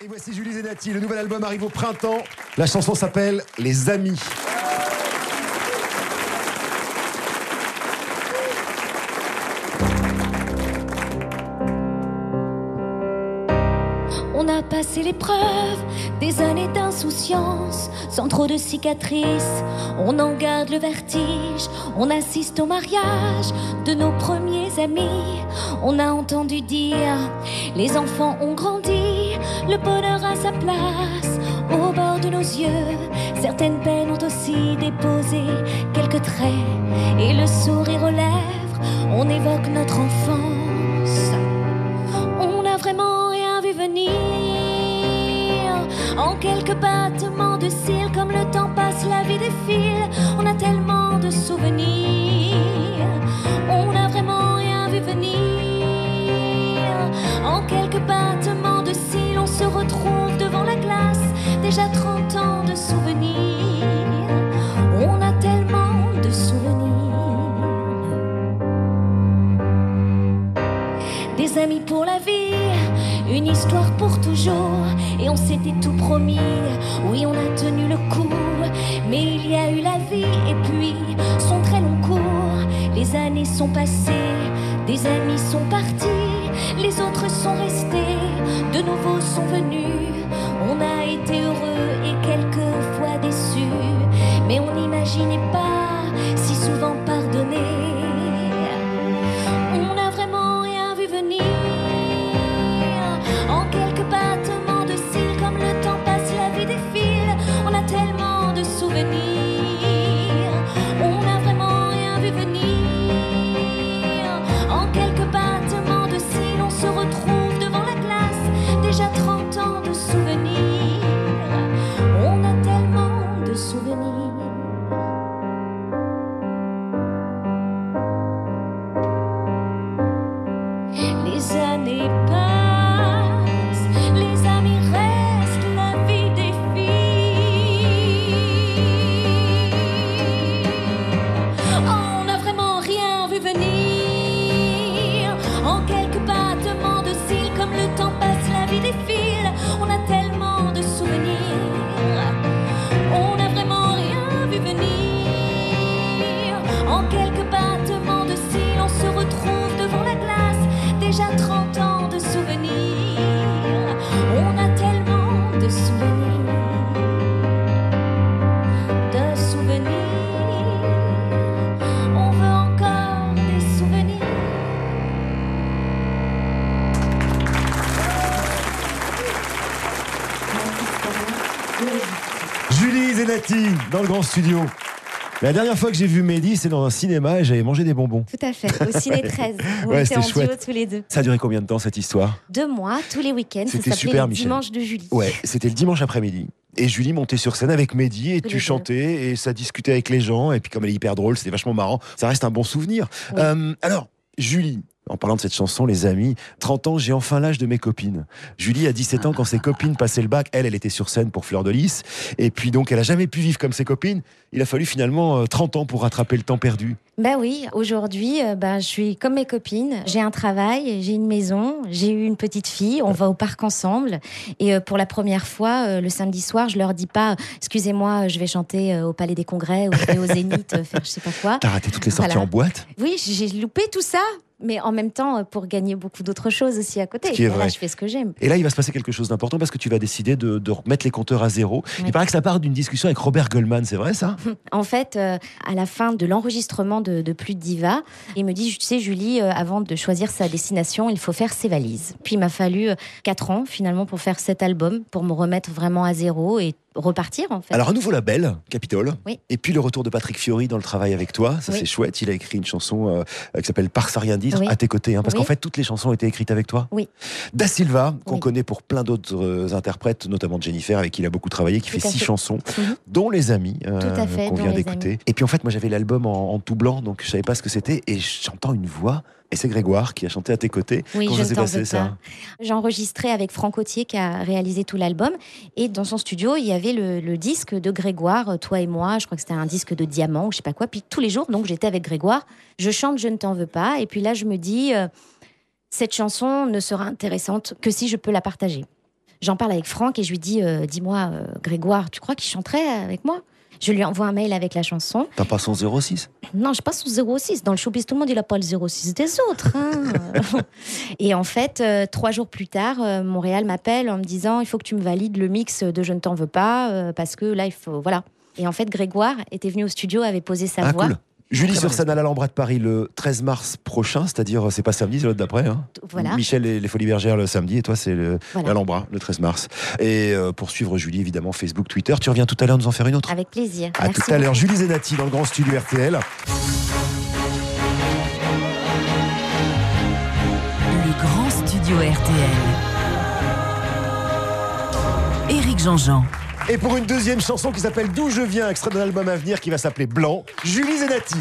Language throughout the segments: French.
Et voici Julie Zenati, le nouvel album arrive au printemps. La chanson s'appelle Les Amis. On a passé l'épreuve des années d'insouciance, sans trop de cicatrices, on en garde le vertige. On assiste au mariage de nos premiers amis. On a entendu dire, les enfants ont grandi, le bonheur a sa place au bord de nos yeux. Certaines peines ont aussi déposé quelques traits, et le sourire aux lèvres, on évoque notre enfance. On n'a vraiment rien vu venir. En quelques battements de cils, comme le temps passe, la vie défile. On a tellement de souvenirs. On n'a vraiment rien vu venir. En quelques battements de cils, on se retrouve devant la glace. Déjà 30 ans de souvenirs. On a tellement de souvenirs. Des amis pour la vie, une histoire pour toujours. Et on s'était tout promis, oui on a tenu le coup. Mais il y a eu la vie et puis son très long cours. Les années sont passées, des amis sont partis, les autres sont restés, de nouveaux sont venus. On a été heureux et quelquefois déçus, mais on n'imaginait pas si souvent pardonner. On n'a vraiment rien vu venir. En quelques battements de cils, comme le temps passe, la vie défile. On a tellement de souvenirs. On n'a vraiment rien vu venir. En quelques battements de cils, on se retrouve devant la glace. Déjà 30 ans de souvenirs. On a tellement de souvenirs. Les années passent, les amis restent, la vie défile. On n'a vraiment rien vu venir. En quelques battements de cils, comme le temps passe, la vie défile. On a tellement de souvenirs. On n'a vraiment rien vu venir. En quelques battements de cils, on se retrouve devant la glace. Déjà 30 ans de souvenirs. On a tellement de souvenirs. De souvenirs. On veut encore des souvenirs. Julie Zenati, dans le grand studio. La dernière fois que j'ai vu Mehdi, c'est dans un cinéma et j'avais mangé des bonbons. Tout à fait, au Ciné 13. On Ouais, était en c'était duo chouette. tous les deux. Ça a duré combien de temps cette histoire? 2 mois, tous les week-ends. Ça C'était s'appelait super, le Michel. Dimanche de Julie. Ouais, c'était le dimanche après-midi. Et Julie montait sur scène avec Mehdi et Tous tu les deux. chantais et ça discutait avec les gens. Et puis comme elle est hyper drôle, c'était vachement marrant. Ça reste un bon souvenir. Oui. Alors, Julie, en parlant de cette chanson, les amis, 30 ans, j'ai enfin l'âge de mes copines. Julie a 17 ans quand ses copines passaient le bac. Elle était sur scène pour Fleur de Lys. Et puis donc, elle a jamais pu vivre comme ses copines. Il a fallu finalement 30 ans pour rattraper le temps perdu. Ben oui, aujourd'hui, je suis comme mes copines. J'ai un travail, j'ai une maison, j'ai eu une petite fille. On va au parc ensemble. Et pour la première fois, le samedi soir, je leur dis pas « Excusez-moi, je vais chanter au Palais des Congrès ou je vais au Zénith faire je sais pas quoi. » T'as raté toutes les sorties Voilà. en boîte? Oui, j'ai loupé tout ça. Mais en même temps, pour gagner beaucoup d'autres choses aussi à côté. Ce qui est Voilà, vrai. je fais ce que j'aime. Et là, il va se passer quelque chose d'important parce que tu vas décider de remettre les compteurs à zéro. Oui. Il paraît que ça part d'une discussion avec Robert Goldman, c'est vrai ça? En fait, à la fin de l'enregistrement de Plus de Diva, il me dit, tu sais Julie, avant de choisir sa destination, il faut faire ses valises. Puis il m'a fallu 4 ans finalement pour faire cet album, pour me remettre vraiment à zéro et repartir en fait. Alors un nouveau label, Capitole, Oui. et puis le retour de Patrick Fiori dans le travail avec toi, ça Oui. c'est chouette, il a écrit une chanson qui s'appelle Par ça rien dire, Oui. à tes côtés, parce Oui. qu'en fait toutes les chansons ont été écrites avec toi. Oui. Da Silva, qu'on Oui. connaît pour plein d'autres interprètes, notamment Jennifer, avec qui il a beaucoup travaillé, qui Tout fait à 6 fait. chansons, Mhm. dont Les Amis, à fait, qu'on dont vient Les d'écouter. Amis. Et puis en fait, moi j'avais l'album en tout blanc, donc je savais pas ce que c'était, et j'entends une voix, et c'est Grégoire qui a chanté à tes côtés. Oui, Comment je ça s'est ne t'en passé veux ça? pas. J'ai enregistré avec Franck Autier qui a réalisé tout l'album. Et dans son studio, il y avait le disque de Grégoire, Toi et moi. Je crois que c'était un disque de diamant ou je sais pas quoi. Puis tous les jours, donc j'étais avec Grégoire. Je chante Je ne t'en veux pas. Et puis là, je me dis, cette chanson ne sera intéressante que si je peux la partager. J'en parle avec Franck et je lui dis dis-moi, Grégoire, tu crois qu'il chanterait avec moi ? Je lui envoie un mail avec la chanson. T'as pas son 06 ? Non, j'ai pas son 06. Dans le showbiz, tout le monde, il a pas le 06 des autres. Hein. Et en fait, 3 jours plus tard, Montréal m'appelle en me disant il faut que tu me valides le mix de Je ne t'en veux pas, parce que là, il faut... Voilà. Et en fait, Grégoire était venu au studio, avait posé sa voix. Cool. Julie sur scène à l'Alhambra de Paris le 13 mars prochain, c'est-à-dire, c'est pas samedi, c'est l'autre d'après. Hein. Voilà. Michel et les Folies Bergères le samedi, et toi, c'est l'Alhambra le 13 mars. Et pour suivre Julie, évidemment, Facebook, Twitter. Tu reviens tout à l'heure nous en faire une autre ? Avec plaisir. À Merci tout à l'heure. beaucoup. Julie Zenati dans le grand studio RTL. Le grand studio RTL. Éric Jean-Jean. Et pour une deuxième chanson qui s'appelle D'où je viens, extrait d'un album à venir qui va s'appeler Blanc, Julie Zenati.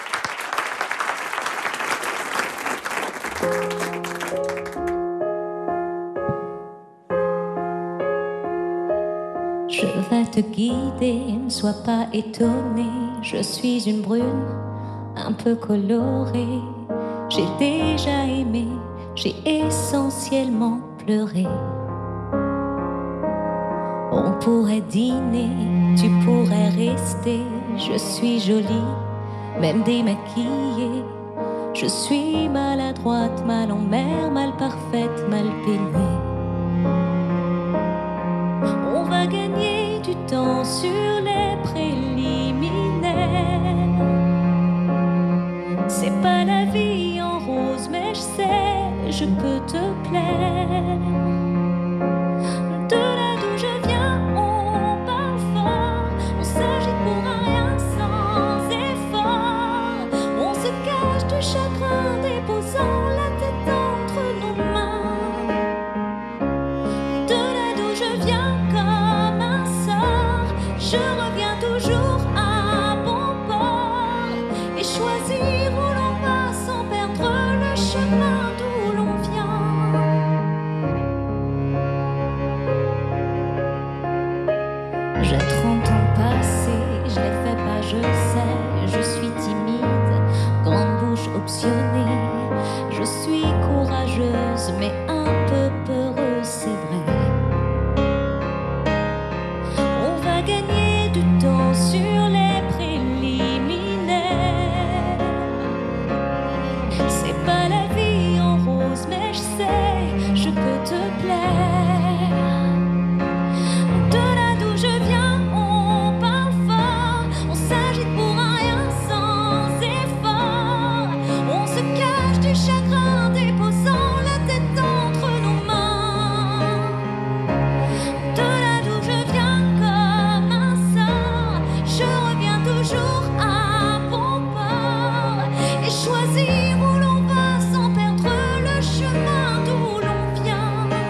Je vais te guider, ne sois pas étonné. Je suis une brune, un peu colorée. J'ai déjà aimé, j'ai essentiellement pleuré. On pourrait dîner, tu pourrais rester. Je suis jolie, même démaquillée. Je suis maladroite, mal en mer, mal parfaite, mal peinée. On va gagner du temps sur les préliminaires. C'est pas la vie en rose, mais je sais, je peux te plaire. De là d'où je viens, on parle fort. On s'agit pour un rien sans effort. On se cache du chagrin, déposant la tête entre nos mains. De là d'où je viens comme un sort, je reviens toujours à bon port. Et choisir où l'on va sans perdre le chemin d'où l'on vient. J'ai 30 ans passés, je les fais pas, je sais. Je suis timide, grande bouche optionnée. Je suis courageuse, mais un peu peureuse, c'est vrai. On va gagner du temps sur les préliminaires. C'est pas la vie en rose, mais je sais, je peux te plaire. De là d'où je viens, on parle fort. On s'agite pour un rien sans effort. On se cache du chagrin, déposant la tête entre nos mains. De là d'où je viens comme un sort, je reviens toujours à bon port. Et choisir où l'on va sans perdre le chemin d'où l'on vient.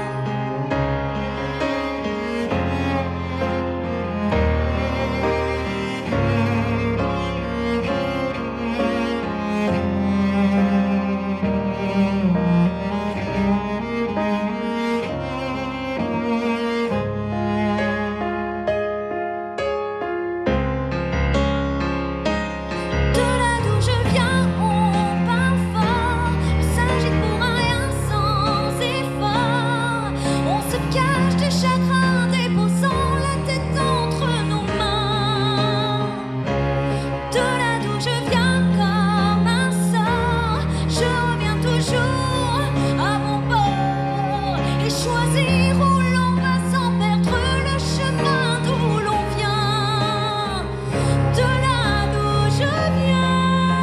De là d'où je viens, on parle fort. On s'agite pour un rien sans effort. On se cache des chagrins, déposant la tête entre nos mains. De là d'où je viens comme un sort, je reviens toujours à mon bord. Et choisir où l'on va sans perdre le chemin d'où l'on vient. De là d'où je viens.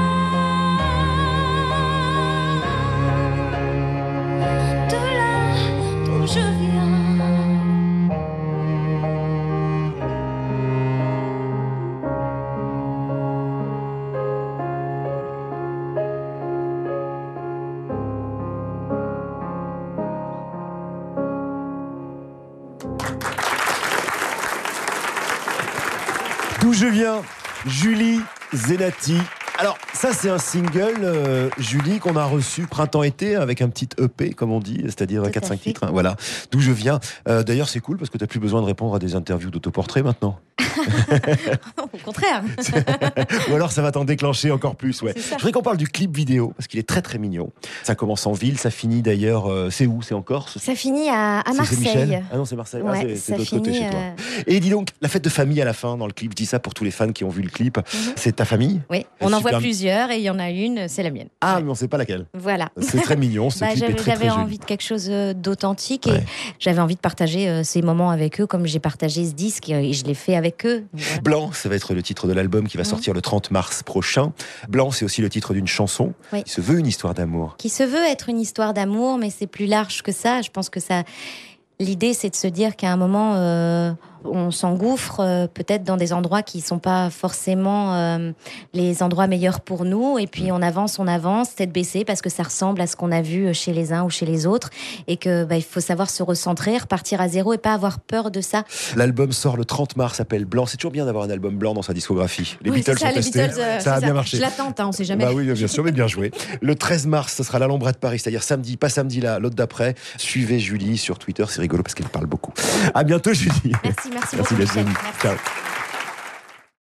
De là d'où je viens. D'où je viens, Julie Zenati Alors, ça, c'est un single, Julie, qu'on a reçu printemps-été avec un petit EP, comme on dit, c'est-à-dire Tout à 4-5 fait. titres. Hein, voilà, d'où je viens. D'ailleurs, c'est cool parce que tu n'as plus besoin de répondre à des interviews d'autoportrait maintenant. Au contraire. Ou alors, ça va t'en déclencher encore plus. Ouais. C'est ça. Je voudrais qu'on parle du clip vidéo parce qu'il est très très mignon. Ça commence en ville, ça finit d'ailleurs. C'est où? C'est en Corse? Ça finit à C'est Michel Marseille. Ah non, c'est Marseille. Ouais, c'est ça de l'autre côté finit, chez toi. Et dis donc, la fête de famille à la fin dans le clip, je dis ça pour tous les fans qui ont vu le clip. C'est ta famille? Oui, on en voit Super. plusieurs et il y en a une, c'est la mienne. Ah, Ouais. mais on sait pas laquelle. Voilà. C'est très mignon, ce clip est très J'avais très joli. envie de quelque chose d'authentique Ouais. et j'avais envie de partager ces moments avec eux comme j'ai partagé ce disque et je l'ai fait avec eux. Donc, voilà. Blanc, ça va être le titre de l'album qui va sortir le 30 mars prochain. Blanc, c'est aussi le titre d'une chanson Oui. qui se veut une histoire d'amour. Qui se veut être une histoire d'amour, mais c'est plus large que ça. Je pense que ça. L'idée, c'est de se dire qu'à un moment, on s'engouffre peut-être dans des endroits qui sont pas forcément les endroits meilleurs pour nous. Et puis on avance, tête baissée, parce que ça ressemble à ce qu'on a vu chez les uns ou chez les autres. Et que il faut savoir se recentrer, repartir à zéro et pas avoir peur de ça. L'album sort le 30 mars, s'appelle Blanc. C'est toujours bien d'avoir un album blanc dans sa discographie. Les Oui, Beatles c'est ça, sont les testés, Beatles, ça a c'est bien marché. Je l'attends, on sait jamais. Bah oui, bien sûr, mais bien joué. Le 13 mars, ce sera la Lambra de Paris, c'est-à-dire samedi, pas samedi là, l'autre d'après. Suivez Julie sur Twitter, c'est rigolo parce qu'elle parle beaucoup. À bientôt, Julie. Merci Merci beaucoup, d'être Michel. venue. Merci. Ciao.